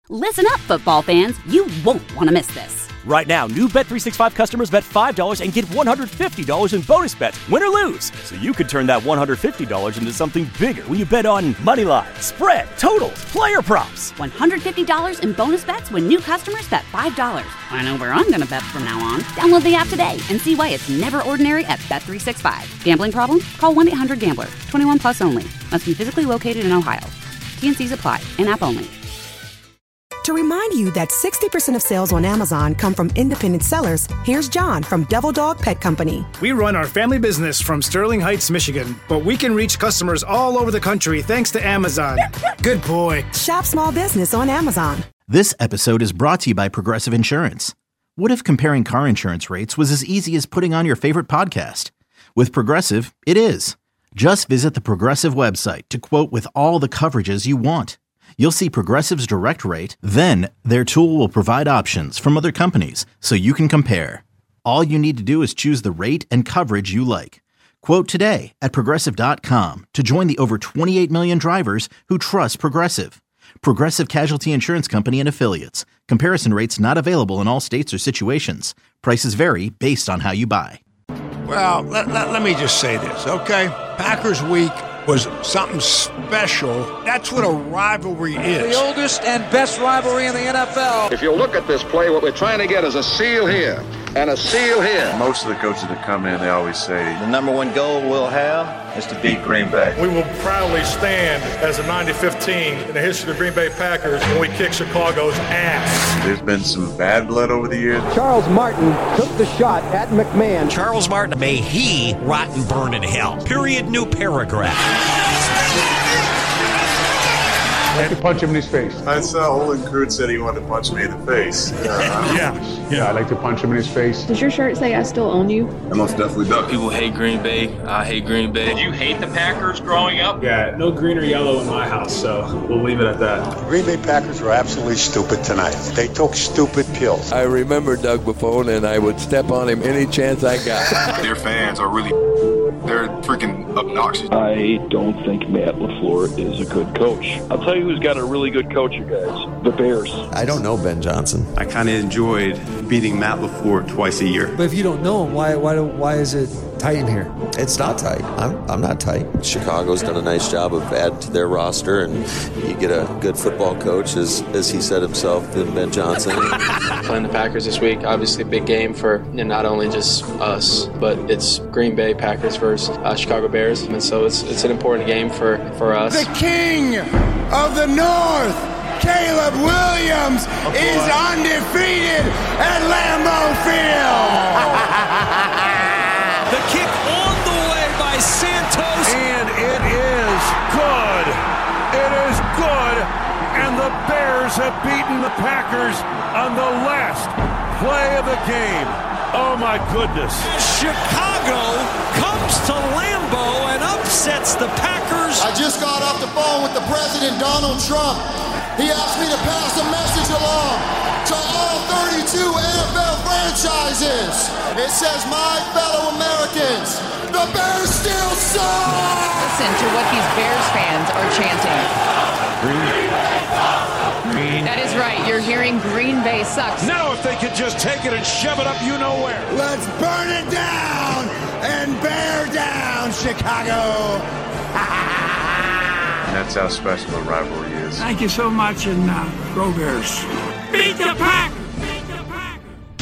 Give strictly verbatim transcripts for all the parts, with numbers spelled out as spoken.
Listen up, football fans. You won't want to miss this. Right now, new Bet three sixty-five customers bet five dollars and get one hundred fifty dollars in bonus bets, win or lose. So you could turn that one hundred fifty dollars into something bigger when you bet on money line, spread, totals, player props. one hundred fifty dollars in bonus bets when new customers bet five dollars. I know where I'm going to bet from now on. Download the app today and see why it's never ordinary at Bet three sixty-five. Gambling problem? Call one eight hundred gambler. twenty-one plus only. Must be physically located in Ohio. T N Cs apply. In-app only. To remind you that sixty percent of sales on Amazon come from independent sellers, here's John from Devil Dog Pet Company. We run our family business from Sterling Heights, Michigan, but we can reach customers all over the country thanks to Amazon. Good boy. Shop small business on Amazon. This episode is brought to you by Progressive Insurance. What if comparing car insurance rates was as easy as putting on your favorite podcast? With Progressive, it is. Just visit the Progressive website to quote with all the coverages you want. You'll see Progressive's direct rate, then their tool will provide options from other companies so you can compare. All you need to do is choose the rate and coverage you like. Quote today at Progressive dot com to join the over twenty-eight million drivers who trust Progressive. Progressive Casualty Insurance Company and Affiliates. Comparison rates not available in all states or situations. Prices vary based on how you buy. Well, let, let, let me just say this, okay? Packers Week was something special. That's what a rivalry is. The oldest and best rivalry in the N F L. If you look at this play, what we're trying to get is a seal here and a seal here. Most of the coaches that come in, they always say, the number one goal we'll have is to beat Green Bay. We will proudly stand as a ninety fifteen in the history of the Green Bay Packers when we kick Chicago's ass. There's been some bad blood over the years. Charles Martin took the shot at McMahon. Charles Martin, may he rot and burn in hell. Period, new paragraph. I like to punch him in his face. I saw Olin Kreutz said he wanted to punch me in the face. Uh, yeah, yeah, I like to punch him in his face. Does your shirt say I still own you? I most definitely do. People hate Green Bay. I hate Green Bay. Did you hate the Packers growing up? Yeah, no green or yellow in my house, so we'll leave it at that. The Green Bay Packers were absolutely stupid tonight. They took stupid pills. I remember Doug Buffone, and I would step on him any chance I got. Their fans are really... They're freaking obnoxious. I don't think Matt LaFleur is a good coach. I'll tell you who's got a really good coach, you guys. The Bears. I don't know Ben Johnson. I kind of enjoyed beating Matt LaFleur twice a year. But if you don't know him, why why why is it tight in here? It's not tight. I'm I'm not tight. Chicago's done a nice job of adding to their roster, and you get a good football coach, as as he said himself, than Ben Johnson. Playing the Packers this week, obviously a big game for you know, not only just us, but it's Green Bay Packers versus uh, Chicago Bears, and so it's it's an important game for, for us. The king of the North, Caleb Williams, oh, is undefeated at Lambeau Field. The kick on the way by Santos. And it is good. It is good. And the Bears have beaten the Packers on the last play of the game. Oh, my goodness. Chicago comes to Lambeau and upsets the Packers. I just got off the phone with the president, Donald Trump. He asked me to pass a message along to all thirty-two N F L franchises. It says, my fellow Americans, the Bears still suck! Listen to what these Bears fans are chanting. Green. Green. That is right. You're hearing Green Bay sucks. Now if they could just take it and shove it up you know where. Let's burn it down and bear down Chicago. That's how special a rivalry is. Thank you so much, and uh, go Bears. Beat the Pack! Beat the Pack!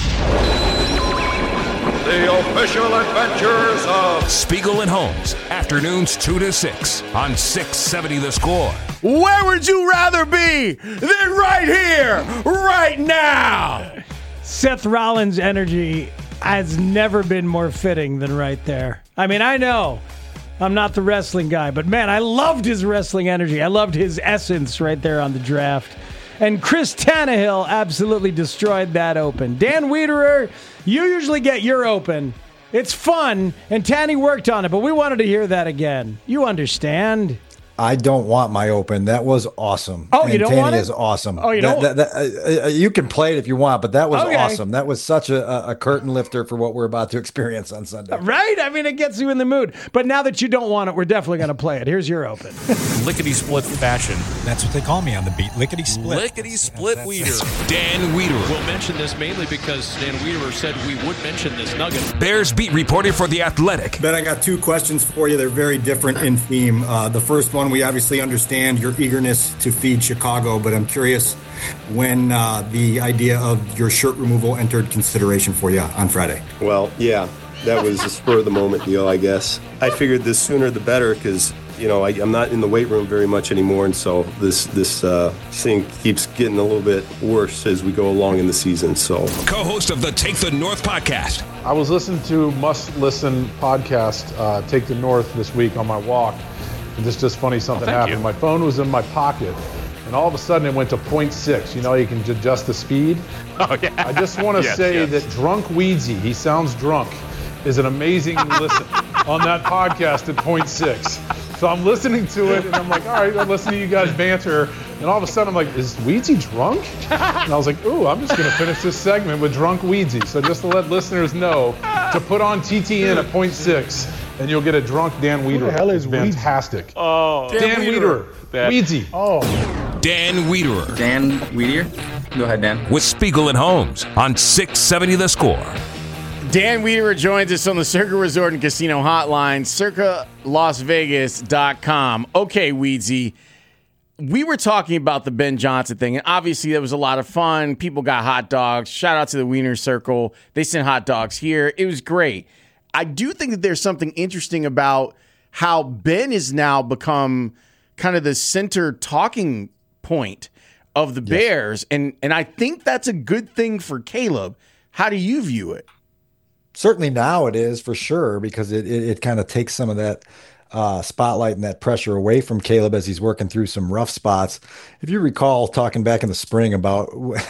The official adventures of Spiegel and Holmes, afternoons two to six on six seventy The Score. Where would you rather be than right here, right now? Seth Rollins' energy has never been more fitting than right there. I mean, I know I'm not the wrestling guy, but man, I loved his wrestling energy. I loved his essence right there on the draft. And Chris Tannehill absolutely destroyed that open. Dan Wiederer, you usually get your open. It's fun, and Tanny worked on it, but we wanted to hear that again. You understand. I don't want my open. That was awesome. Oh, you and don't Tanny want it? is awesome. Oh, you that, don't? that, that, uh, you can play it if you want, but that was Okay. awesome. That was such a, a curtain lifter for what we're about to experience on Sunday. Right? I mean, it gets you in the mood. But now that you don't want it, we're definitely going to play it. Here's your open. Lickety-split fashion. That's what they call me on the beat. Lickety-split. Lickety-split Weeder. Dan Wiederer. We'll mention this mainly because Dan Wiederer said we would mention this nugget. Bears beat reporter for The Athletic. Ben, I got two questions for you. They're very different in theme. Uh, the first one, we obviously understand your eagerness to feed Chicago, but I'm curious when uh, the idea of your shirt removal entered consideration for you on Friday. Well, yeah, that was a spur of the moment deal, I guess. I figured the sooner the better because, you know, I, I'm not in the weight room very much anymore, and so this this uh, thing keeps getting a little bit worse as we go along in the season. So, Co-host of the Take the North podcast. I was listening to Must Listen podcast, uh, Take the North, this week on my walk. And just just funny, something oh, happened. You. My phone was in my pocket, and all of a sudden it went to point six. You know, you can adjust the speed. Oh, yeah. I just want to yes, say yes. that Drunk Weedsy, he sounds drunk, is an amazing listen on that podcast at point six. So I'm listening to it, and I'm like, all right, I'm listening to you guys banter. And all of a sudden, I'm like, is Weedsy drunk? And I was like, ooh, I'm just going to finish this segment with Drunk Weedsy. So just to let listeners know, to put on T T N at point six, and you'll get a drunk Dan Wiederer. Who the hell is fantastic? Oh, Dan, Dan Wiederer. Weedsy. Oh. Dan Wiederer. Dan Wiederer. Go ahead, Dan. With Spiegel and Holmes on six seventy The Score. Dan Wiederer joins us on the Circa Resort and Casino Hotline, circa las vegas dot com. Okay, Weedsy, we were talking about the Ben Johnson thing, and obviously there was a lot of fun. People got hot dogs. Shout out to the Wiener Circle. They sent hot dogs here. It was great. I do think that there's something interesting about how Ben has now become kind of the center talking point of the yes. Bears, and, and I think that's a good thing for Caleb. How do you view it? Certainly now it is, for sure, because it, it, it kind of takes some of that uh, spotlight and that pressure away from Caleb as he's working through some rough spots. If you recall talking back in the spring about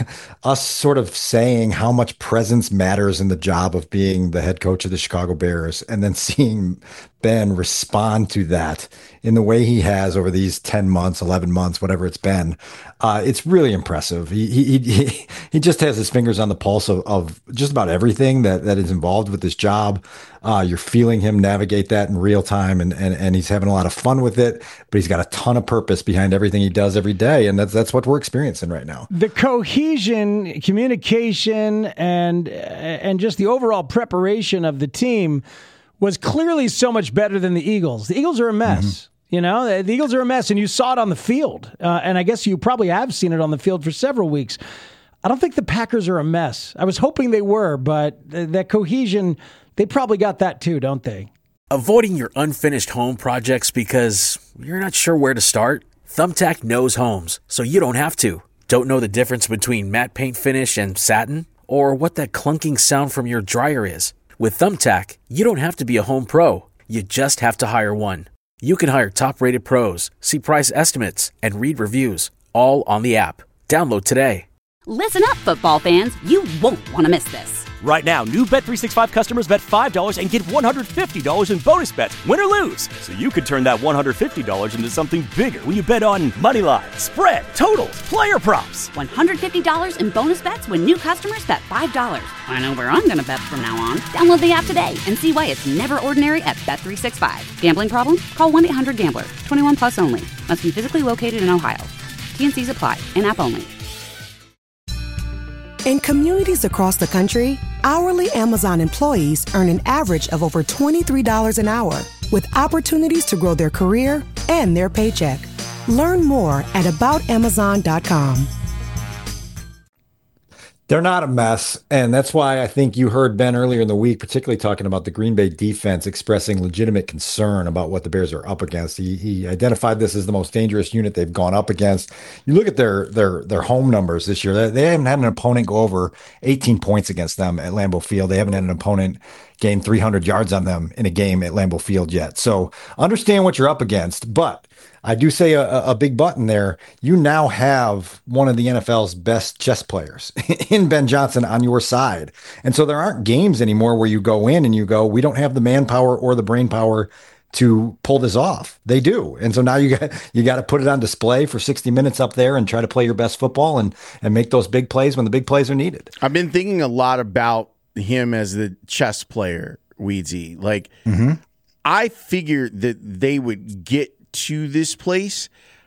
us sort of saying how much presence matters in the job of being the head coach of the Chicago Bears, and then seeing Ben respond to that in the way he has over these ten months, eleven months, whatever it's been, uh, it's really impressive. He, he he he just has his fingers on the pulse of, of just about everything that, that is involved with this job. Uh, you're feeling him navigate that in real time, and, and and he's having a lot of fun with it, but he's got a ton of purpose behind everything he does every day, and that's that's what we're experiencing right now. The cohesion, communication, and and just the overall preparation of the team was clearly so much better than the Eagles. The Eagles are a mess. Mm-hmm. You know, the Eagles are a mess, and you saw it on the field. Uh, and I guess you probably have seen it on the field for several weeks. I don't think the Packers are a mess. I was hoping they were, but th- that cohesion, they probably got that too, don't they? Avoiding your unfinished home projects because you're not sure where to start? Thumbtack knows homes, so you don't have to. Don't know the difference between matte paint finish and satin? Or what that clunking sound from your dryer is? With Thumbtack, you don't have to be a home pro. You just have to hire one. You can hire top-rated pros, see price estimates, and read reviews, all on the app. Download today. Listen up, football fans. You won't want to miss this. Right now, new Bet three sixty-five customers bet five dollars and get one hundred fifty dollars in bonus bets, win or lose. So you could turn that one hundred fifty dollars into something bigger when you bet on money line, spread, totals, player props. one hundred fifty dollars in bonus bets when new customers bet five dollars. I know where I'm going to bet from now on. Download the app today and see why it's never ordinary at Bet three sixty-five. Gambling problem? Call one eight hundred gambler. twenty-one plus only. Must be physically located in Ohio. T N Cs apply. In-app only. In communities across the country, hourly Amazon employees earn an average of over twenty-three dollars an hour, with opportunities to grow their career and their paycheck. Learn more at about amazon dot com. They're not a mess, and that's why I think you heard Ben earlier in the week, particularly talking about the Green Bay defense, expressing legitimate concern about what the Bears are up against. He, he identified this as the most dangerous unit they've gone up against. You look at their their their home numbers this year. They, they haven't had an opponent go over eighteen points against them at Lambeau Field. They haven't had an opponent gain three hundred yards on them in a game at Lambeau Field yet. So understand what you're up against, but I do say a, a big button there. You now have one of the N F L's best chess players in Ben Johnson on your side. And so there aren't games anymore where you go in and you go, we don't have the manpower or the brain power to pull this off. They do. And so now you got you got to put it on display for sixty minutes up there and try to play your best football and and make those big plays when the big plays are needed. I've been thinking a lot about him as the chess player, Weedsy. Like, mm-hmm. I figured that they would get to this place.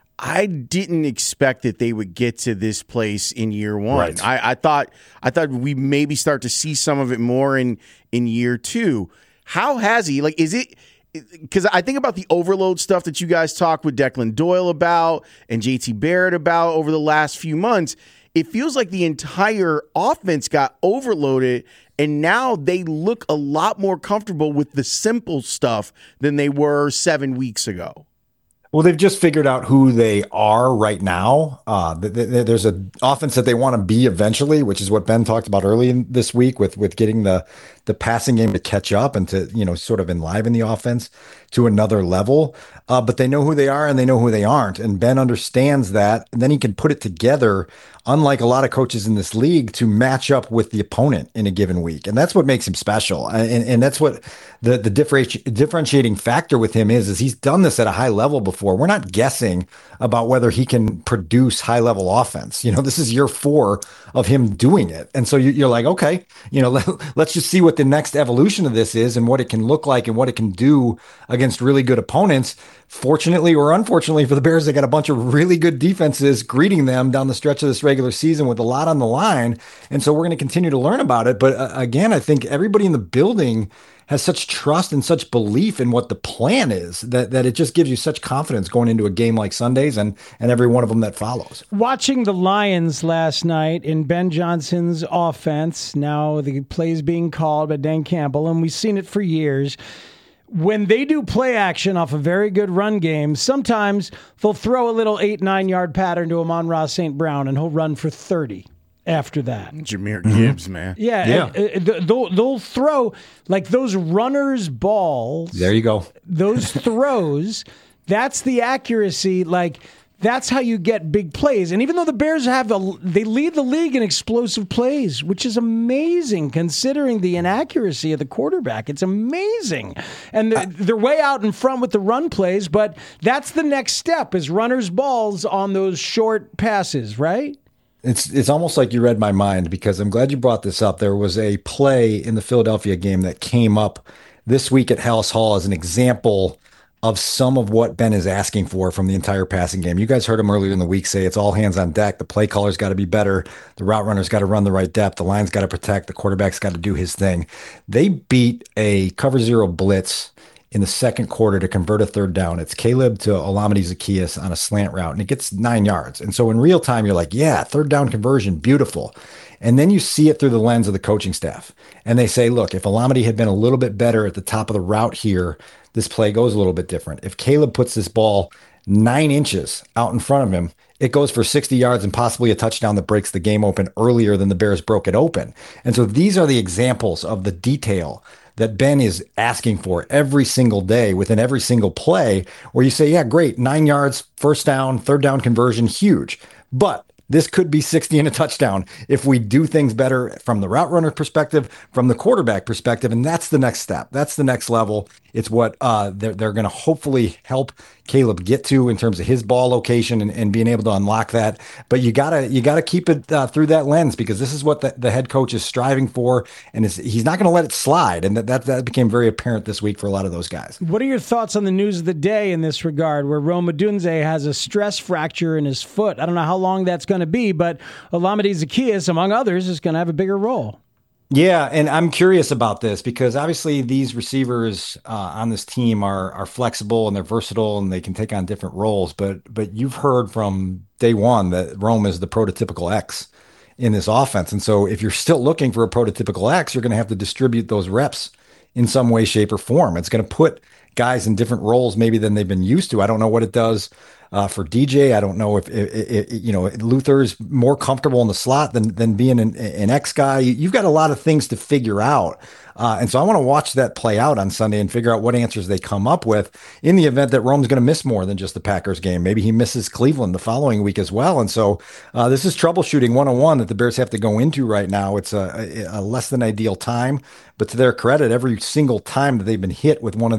I didn't expect that they would get to this place in year one. Right. I, I thought I thought we maybe start to see some of it more in in year two. How has he? Like, is it? Because I think about the overload stuff that you guys talked with Declan Doyle about and J T Barrett about over the last few months. It feels like the entire offense got overloaded, and now they look a lot more comfortable with the simple stuff than they were seven weeks ago. Well, they've just figured out who they are right now. Uh, th- th- there's an offense that they want to be eventually, which is what Ben talked about early in this week with with getting the the passing game to catch up and to, you know, sort of enliven the offense to another level. Uh, but they know who they are and they know who they aren't. And Ben understands that. And then he can put it together, unlike a lot of coaches in this league, to match up with the opponent in a given week. And that's what makes him special. And, and that's what the, the differenti- differentiating factor with him is, is he's done this at a high level before. We're not guessing about whether he can produce high level offense. You know, this is year four of him doing it. And so you're like, okay, you know, let, let's just see what the next evolution of this is and what it can look like and what it can do against really good opponents. Fortunately or unfortunately for the Bears, they got a bunch of really good defenses greeting them down the stretch of this regular season with a lot on the line. And so we're going to continue to learn about it. But uh, again, I think everybody in the building has such trust and such belief in what the plan is that, that it just gives you such confidence going into a game like Sunday's and, and every one of them that follows. Watching the Lions last night in Ben Johnson's offense, now the plays being called by Dan Campbell, and we've seen it for years. When they do play action off a very good run game, sometimes they'll throw a little eight, nine yard pattern to Amon-Ra Saint Brown and he'll run for thirty. After that, Jahmyr Gibbs, mm-hmm. man, yeah, yeah. And, uh, they'll they'll throw like those runners' balls. There you go. Those throws, that's the accuracy. Like that's how you get big plays. And even though the Bears have a, they lead the league in explosive plays, which is amazing considering the inaccuracy of the quarterback. It's amazing, and they're, they're way out in front with the run plays. But that's the next step: is runners' balls on those short passes, right? It's it's almost like you read my mind, because I'm glad you brought this up. There was a play in the Philadelphia game that came up this week at Halas Hall as an example of some of what Ben is asking for from the entire passing game. You guys heard him earlier in the week say it's all hands on deck. The play caller's got to be better. The route runner's got to run the right depth. The line's got to protect. The quarterback's got to do his thing. They beat a cover zero blitz in the second quarter to convert a third down. It's Caleb to Olamide Zaccheaus on a slant route, and it gets nine yards. And so in real time, you're like, yeah, third down conversion, beautiful. And then you see it through the lens of the coaching staff. And they say, look, if Olamide had been a little bit better at the top of the route here, this play goes a little bit different. If Caleb puts this ball nine inches out in front of him, it goes for sixty yards and possibly a touchdown that breaks the game open earlier than the Bears broke it open. And so these are the examples of the detail that Ben is asking for every single day within every single play, where you say, yeah, great, nine yards, first down, third down conversion, huge. But this could be sixty and a touchdown if we do things better from the route runner perspective, from the quarterback perspective. And that's the next step. That's the next level. It's what uh, they're, they're going to hopefully help Caleb get to in terms of his ball location and, and being able to unlock that. But you gotta you gotta keep it uh, through that lens, because this is what the, the head coach is striving for, and is, he's not going to let it slide. And that, that that became very apparent this week for a lot of those guys. What are your thoughts on the news of the day in this regard, where Rome Odunze has a stress fracture in his foot? I don't know how long that's going to be, but Olamide Zaccheaus, among others, is going to have a bigger role. Yeah, and I'm curious about this because obviously these receivers uh, on this team are are flexible and they're versatile and they can take on different roles. But but you've heard from day one that Rome is the prototypical X in this offense. And so if you're still looking for a prototypical X, you're going to have to distribute those reps in some way, shape, or form. It's going to put guys in different roles maybe than they've been used to. I don't know what it does Uh, for D J. I don't know if, it, it, it, you know, Luther's more comfortable in the slot than than being an, an X guy. You've got a lot of things to figure out. Uh, and so I want to watch that play out on Sunday and figure out what answers they come up with in the event that Rome's going to miss more than just the Packers game. Maybe he misses Cleveland the following week as well. And so uh, this is troubleshooting one oh one that the Bears have to go into right now. It's a, a less than ideal time, but to their credit, every single time that they've been hit with one of these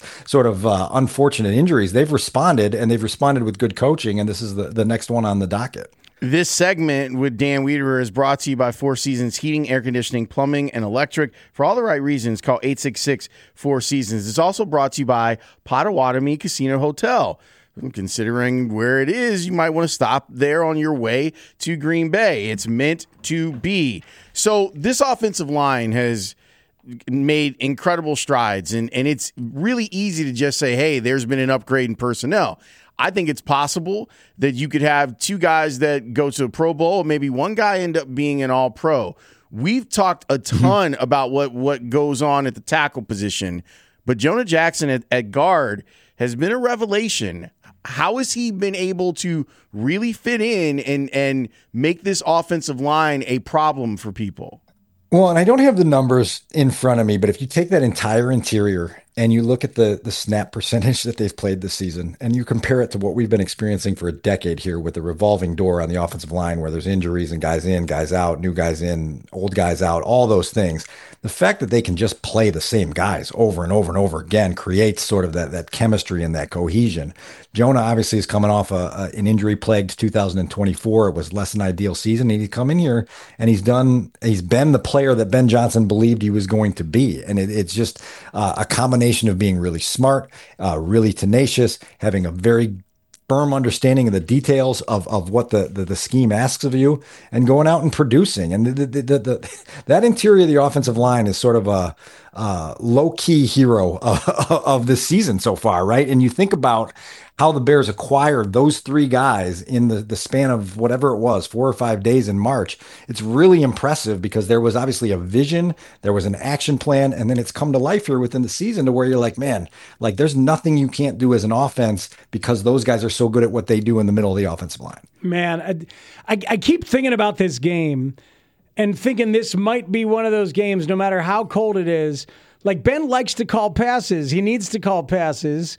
sort of uh, unfortunate injuries, they've responded, and they've responded with good coaching, and this is the, the next one on the docket. This segment with Dan Wiederer is brought to you by Four Seasons Heating, Air Conditioning, Plumbing, and Electric. For all the right reasons, call eight six six, four seasons. It's also brought to you by Potawatomi Casino Hotel. Considering where it is, you might want to stop there on your way to Green Bay. It's meant to be. So this offensive line has made incredible strides, and, and it's really easy to just say, hey, there's been an upgrade in personnel. I think it's possible that you could have two guys that go to a Pro Bowl, maybe one guy end up being an All-Pro. We've talked a ton mm-hmm. about what, what goes on at the tackle position, but Jonah Jackson at, at guard has been a revelation. How has he been able to really fit in and, and make this offensive line a problem for people? Well, and I don't have the numbers in front of me, but if you take that entire interior and you look at the the snap percentage that they've played this season, and you compare it to what we've been experiencing for a decade here with the revolving door on the offensive line where there's injuries and guys in, guys out, new guys in, old guys out, all those things, the fact that they can just play the same guys over and over and over again creates sort of that, that chemistry and that cohesion. Jonah obviously is coming off a, a, an injury-plagued two thousand twenty-four. It was less than ideal season. And he's come in here and he's done. He's been the player that Ben Johnson believed he was going to be. And it, it's just uh, a combination of being really smart, uh, really tenacious, having a very firm understanding of the details of, of what the, the, the scheme asks of you, and going out and producing. And the, the, the, the, that interior of the offensive line is sort of a uh, low-key hero of, of this season so far, right? And you think about how the Bears acquired those three guys in the, the span of whatever it was, four or five days in March. It's really impressive because there was obviously a vision, there was an action plan, and then it's come to life here within the season to where you're like, man, like there's nothing you can't do as an offense because those guys are so good at what they do in the middle of the offensive line. Man, I, I, I keep thinking about this game and thinking this might be one of those games, no matter how cold it is. Like Ben likes to call passes. He needs to call passes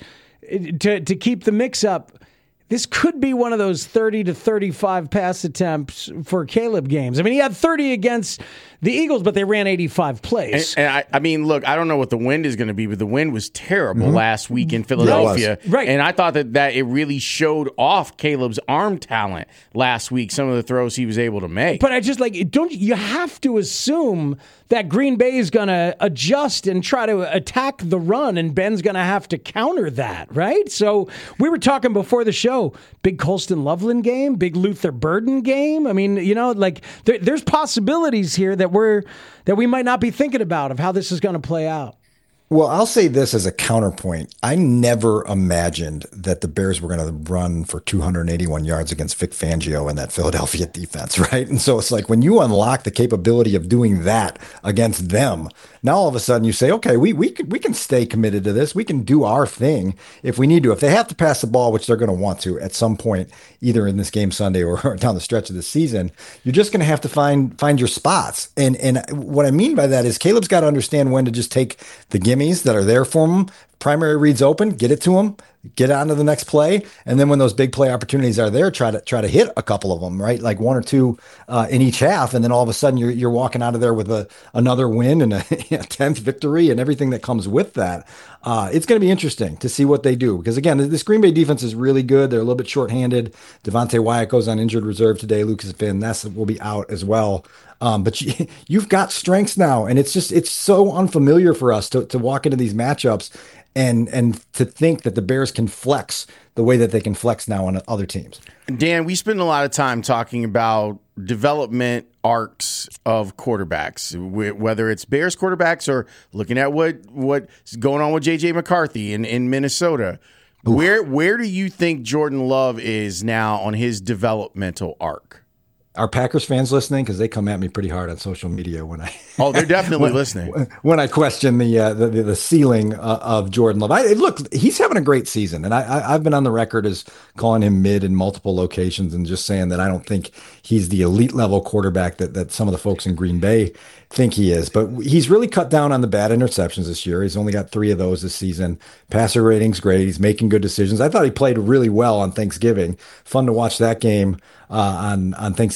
to to keep the mix up. This could be one of those thirty to thirty-five pass attempts for Caleb games. I mean, he had thirty against the Eagles, but they ran eighty-five plays. And, and I, I mean, look, I don't know what the wind is going to be, but the wind was terrible mm-hmm. last week in Philadelphia. Yeah, right. And I thought that, that it really showed off Caleb's arm talent last week, some of the throws he was able to make. But I just like, don't you have to assume that Green Bay is going to adjust and try to attack the run, and Ben's going to have to counter that, right? So we were talking before the show, big Colston Loveland game, big Luther Burden game. I mean, you know, like there, there's possibilities here that we're that we might not be thinking about of how this is going to play out. Well, I'll say this as a counterpoint. I never imagined that the Bears were going to run for two hundred eighty-one yards against Vic Fangio and that Philadelphia defense, right? And so it's like when you unlock the capability of doing that against them, now all of a sudden you say, okay, we we can, we can stay committed to this. We can do our thing if we need to. If they have to pass the ball, which they're going to want to at some point, either in this game Sunday or down the stretch of the season, you're just going to have to find find your spots. And and what I mean by that is Caleb's got to understand when to just take the gimmies that are there for him. Primary reads open, get it to him, get on to the next play, and then when those big play opportunities are there, try to try to hit a couple of them, right? Like one or two uh, in each half, and then all of a sudden you're you're walking out of there with a another win and a tenth victory and everything that comes with that. Uh, it's going to be interesting to see what they do because again, this Green Bay defense is really good. They're a little bit shorthanded. Devontae Wyatt goes on injured reserve today. Lucas Van Ness will be out as well. Um, but you, you've got strengths now, and it's just it's so unfamiliar for us to to walk into these matchups and and to think that the Bears can flex the way that they can flex now on other teams. Dan, we spend a lot of time talking about development arcs of quarterbacks, whether it's Bears quarterbacks or looking at what what's going on with J J McCarthy in, in Minnesota. Oof. Where where do you think Jordan Love is now on his developmental arc? Are Packers fans listening? Because they come at me pretty hard on social media when I. Oh, they're definitely when, listening. When I question the uh, the, the ceiling uh, of Jordan Love, I, look, he's having a great season, and I, I, I've been on the record as calling him mid in multiple locations, and just saying that I don't think he's the elite level quarterback that that some of the folks in Green Bay think he is. But he's really cut down on the bad interceptions this year. He's only got three of those this season. Passer rating's great. He's making good decisions. I thought he played really well on Thanksgiving. Fun to watch that game uh, on on Thanksgiving.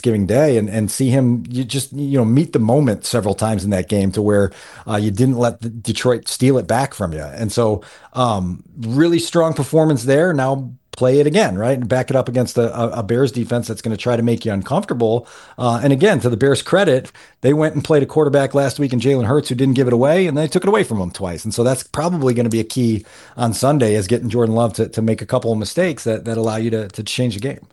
Thanksgiving Day and, and see him you just you know meet the moment several times in that game to where uh, you didn't let the Detroit steal it back from you. And so um, really strong performance there. Now play it again, right? And back it up against a, a Bears defense that's going to try to make you uncomfortable. Uh, and again, to the Bears' credit, they went and played a quarterback last week in Jalen Hurts who didn't give it away, and they took it away from him twice. And so that's probably going to be a key on Sunday, is getting Jordan Love to, to make a couple of mistakes that, that allow you to, to change the game.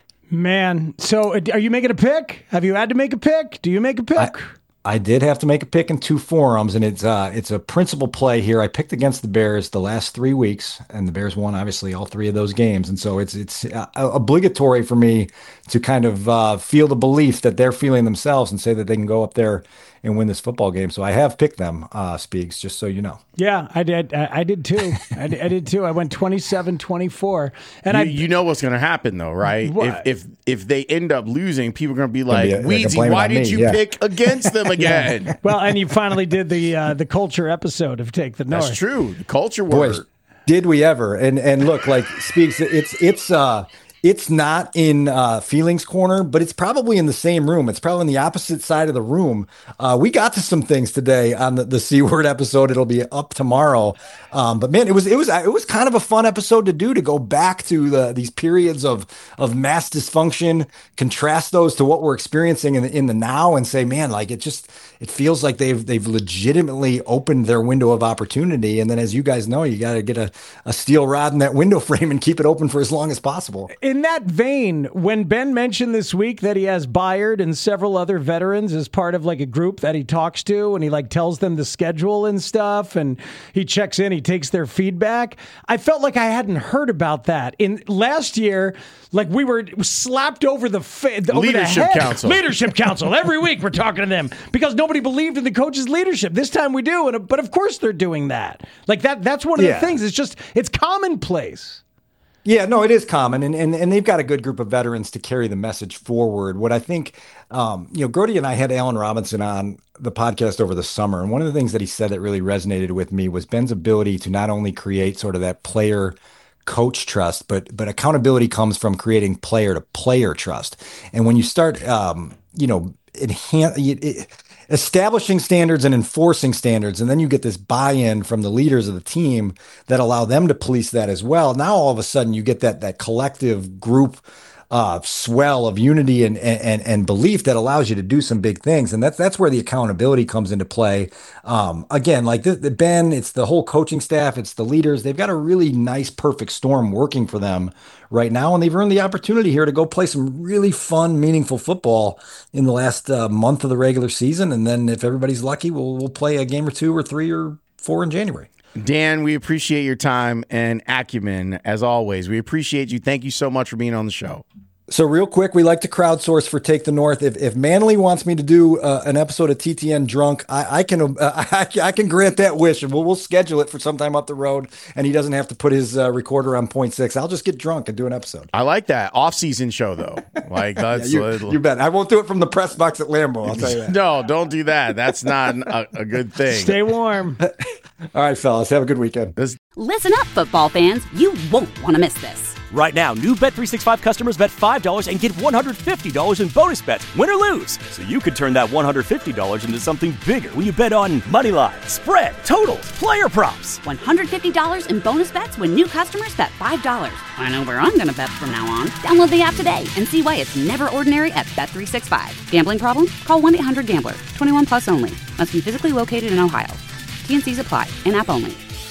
Man, so are you making a pick? Have you had to make a pick? Do you make a pick? I, I did have to make a pick in two forums, and it's uh, it's a principal play here. I picked against the Bears the last three weeks, and the Bears won, obviously, all three of those games. And so it's it's uh, obligatory for me to kind of uh, feel the belief that they're feeling themselves and say that they can go up there and win this football game. So I have picked them, uh, Speaks, just so you know. Yeah, I did. I, I did too. I, did, I did too. I went twenty-seven twenty-four. And you, I, you know what's going to happen, though, right? What? If if if they end up losing, people are going to be like, Gonna be, Weedsy, blame it why on did me, you yeah. pick against them again? Yeah. Well, and you finally did the uh, the culture episode of Take the North. That's true. The culture Boys, word. did we ever? And and look, like Speaks, it's it's uh it's not in uh, Feelings Corner, but it's probably in the same room. It's probably on the opposite side of the room. Uh, we got to some things today on the, the C Word episode. It'll be up tomorrow. Um, but man, it was it was it was kind of a fun episode to do, to go back to the these periods of of mass dysfunction, contrast those to what we're experiencing in the, in the now, and say, man, like it just it feels like they've they've legitimately opened their window of opportunity. And then, as you guys know, you got to get a, a steel rod in that window frame and keep it open for as long as possible. In that vein, when Ben mentioned this week that he has Byard and several other veterans as part of like a group that he talks to, and he like tells them the schedule and stuff, and he checks in, he takes their feedback, I felt like I hadn't heard about that. In last year, like we were slapped over the, fa- over Leadership the head. Council. Leadership Council. Every week we're talking to them because nobody believed in the coach's leadership. This time we do, and but of course they're doing that. Like that. That's one of Yeah. the things. It's just it's commonplace. Yeah, no, it is common, and, and and they've got a good group of veterans to carry the message forward. What I think, um, you know, Grody and I had Allen Robinson on the podcast over the summer, and one of the things that he said that really resonated with me was Ben's ability to not only create sort of that player coach trust, but but accountability comes from creating player to player trust. And when you start, um, you know, enhance. It, it, establishing standards and enforcing standards, and then you get this buy-in from the leaders of the team that allow them to police that as well. Now all of a sudden you get that that collective group uh, swell of unity and, and and belief that allows you to do some big things, and that's that's where the accountability comes into play. Um, again, like the, the Ben, it's the whole coaching staff, it's the leaders. They've got a really nice, perfect storm working for them right now, and they've earned the opportunity here to go play some really fun, meaningful football in the last uh, month of the regular season. And then, if everybody's lucky, we'll we'll play a game or two or three or four in January. Dan, we appreciate your time and acumen, as always. We appreciate you. Thank you so much for being on the show. So real quick, we like to crowdsource for Take the North. If if Manley wants me to do uh, an episode of T T N drunk, I, I can uh, I, I can grant that wish, and we'll we'll schedule it for sometime up the road, and he doesn't have to put his uh, recorder on point six. I'll just get drunk and do an episode. I like that off-season show though. Like that's yeah, you, you bet. I won't do it from the press box at Lambeau. I'll tell you that. No, don't do that. That's not a, a good thing. Stay warm. All right, fellas, have a good weekend. This- Listen up, football fans. You won't want to miss this. Right now, new Bet three sixty-five customers bet five dollars and get one hundred fifty dollars in bonus bets, win or lose. So you could turn that one hundred fifty dollars into something bigger when you bet on money line, spread, totals, player props. one hundred fifty dollars in bonus bets when new customers bet five dollars. I know where I'm going to bet from now on. Download the app today and see why it's never ordinary at Bet three sixty-five. Gambling problem? Call one eight hundred gambler. twenty-one plus only. Must be physically located in Ohio. T N Cs apply. In-app only.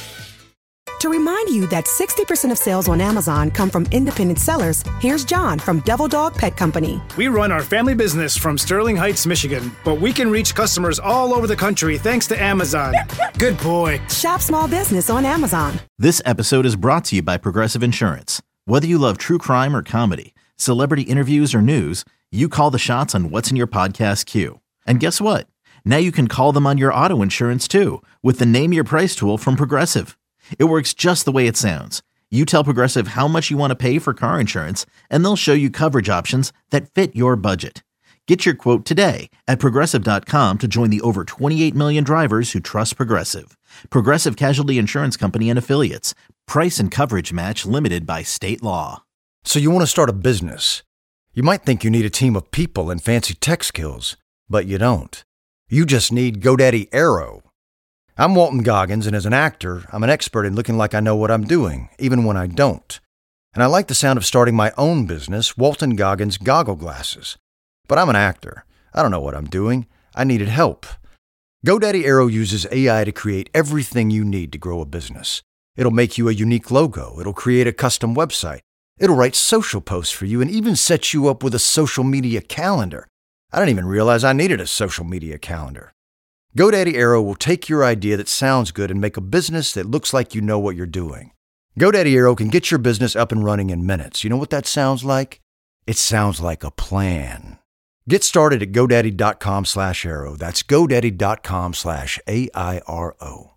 To remind you that sixty percent of sales on Amazon come from independent sellers, here's John from Devil Dog Pet Company. We run our family business from Sterling Heights, Michigan, but we can reach customers all over the country thanks to Amazon. Good boy. Shop small business on Amazon. This episode is brought to you by Progressive Insurance. Whether you love true crime or comedy, celebrity interviews or news, you call the shots on what's in your podcast queue. And guess what? Now you can call them on your auto insurance too with the Name Your Price tool from Progressive. It works just the way it sounds. You tell Progressive how much you want to pay for car insurance, and they'll show you coverage options that fit your budget. Get your quote today at Progressive dot com to join the over twenty-eight million drivers who trust Progressive. Progressive Casualty Insurance Company and Affiliates. Price and coverage match limited by state law. So you want to start a business. You might think you need a team of people and fancy tech skills, but you don't. You just need GoDaddy Aero. I'm Walton Goggins, and as an actor, I'm an expert in looking like I know what I'm doing, even when I don't. And I like the sound of starting my own business, Walton Goggins Goggle Glasses. But I'm an actor. I don't know what I'm doing. I needed help. GoDaddy Aero uses A I to create everything you need to grow a business. It'll make you a unique logo. It'll create a custom website. It'll write social posts for you and even set you up with a social media calendar. I didn't even realize I needed a social media calendar. GoDaddy Aero will take your idea that sounds good and make a business that looks like you know what you're doing. GoDaddy Aero can get your business up and running in minutes. You know what that sounds like? It sounds like a plan. Get started at GoDaddy.com slash Aero. That's GoDaddy.com slash A I R O.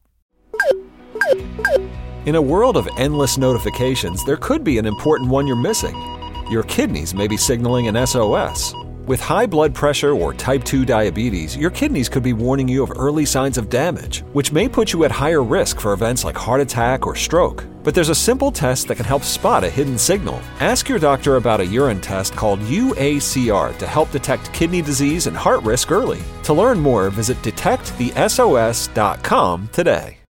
In a world of endless notifications, there could be an important one you're missing. Your kidneys may be signaling an S O S. With high blood pressure or type two diabetes, your kidneys could be warning you of early signs of damage, which may put you at higher risk for events like heart attack or stroke. But there's a simple test that can help spot a hidden signal. Ask your doctor about a urine test called U A C R to help detect kidney disease and heart risk early. To learn more, visit detect the S O S dot com today.